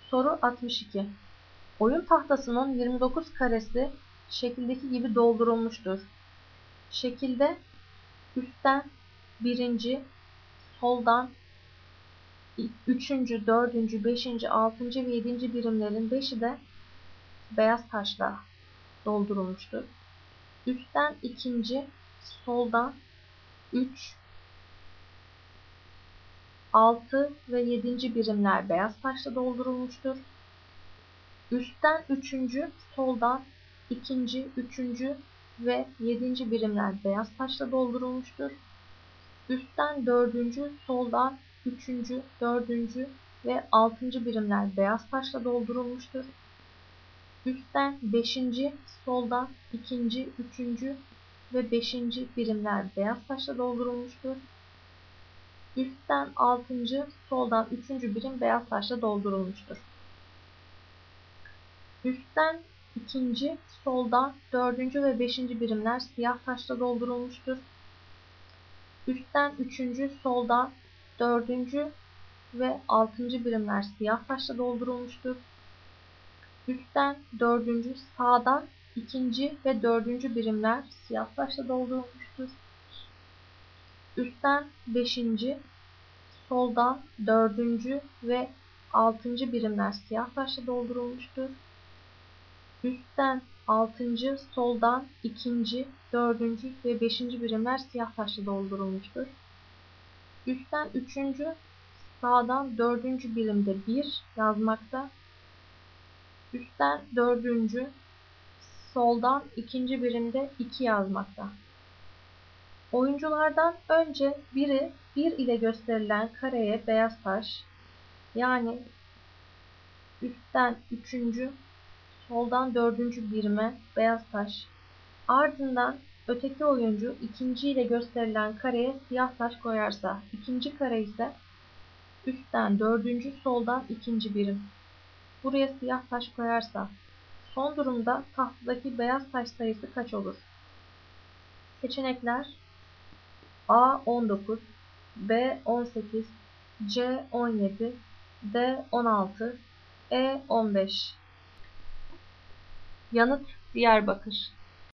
Soru 62. Oyun tahtasının 29 karesi şekildeki gibi doldurulmuştur. Şekilde üstten 1. soldan 3. 4. 5. 6. ve 7. birimlerin 5'i de beyaz taşla doldurulmuştur. Üstten 2. soldan 3, 6 ve 7. birimler beyaz taşla doldurulmuştur. Üstten 3. soldan 2. 3. ve 7. birimler beyaz taşla doldurulmuştur. Üstten 4. soldan 3. 4. ve 6. birimler beyaz taşla doldurulmuştur. Üstten 5. soldan 2. 3. ve 5. birimler beyaz taşla doldurulmuştur. Üstten 6. soldan 3. birim beyaz taşla doldurulmuştur. Üstten 2. soldan 4. ve 5. birimler siyah taşla doldurulmuştur. Üstten 3. soldan 4. ve 6. birimler siyah taşla doldurulmuştur. Üstten 4. sağdan 2. ve 4. birimler siyah taşla doldurulmuştur. Üstten 5. soldan 4. ve 6. birimler siyah taşla doldurulmuştur. Üstten 6. soldan 2. 4. ve 5. birimler siyah taşla doldurulmuştur. Üstten 3. sağdan 4. birimde 1 yazmakta. Üstten 4. soldan 2. birimde 2 yazmakta. Oyunculardan önce biri 1 ile gösterilen kareye beyaz taş, yani üstten 3. soldan 4. birime beyaz taş, ardından öteki oyuncu 2. ile gösterilen kareye siyah taş koyarsa, ikinci kare ise üstten 4. soldan 2. birim, buraya siyah taş koyarsa, son durumda tahtadaki beyaz taş sayısı kaç olur? Seçenekler: A 19, B 18, C 17, D 16, E 15. Yanıt: Diyarbakır.